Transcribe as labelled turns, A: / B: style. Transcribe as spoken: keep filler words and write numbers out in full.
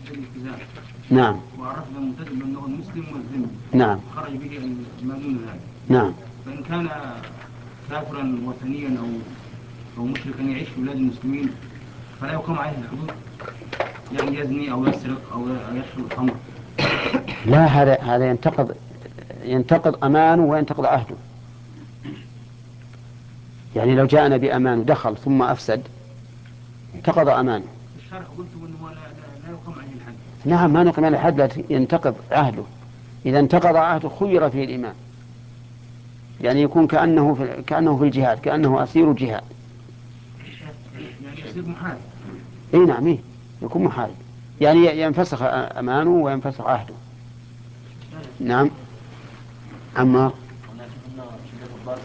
A: الالتزام.
B: نعم.
A: وعرف الملتزم أنه المسلم والذمي.
B: نعم.
A: خرج به ما دون ذلك.
B: نعم.
A: فإن كان كافرا وثنيا أو أو مشركا يعيش في بلاد المسلمين فلا يقام عليه الحدود، يعني يزني أو يسرق أو يشرب الخمر.
B: لا، هذا هذا ينتقض ينتقض أمانه وينتقض عهده. يعني لو جاءنا بأمان ودخل ثم أفسد انتقض أمانه.
A: الشرع قلتم أنه لا, لا, لا يقام عليه الحد.
B: نعم، ما نقم عليه الحد، لا ينتقض عهده. إذا انتقض عهده خير فيه الإمام، يعني يكون كأنه في كأنه في الجهاد، كأنه أسير الجهاد.
A: يعني يصير محارب.
B: اي نعم، إيه؟ يكون محارب، يعني ينفسخ أمانه وينفسخ عهده. نعم. أما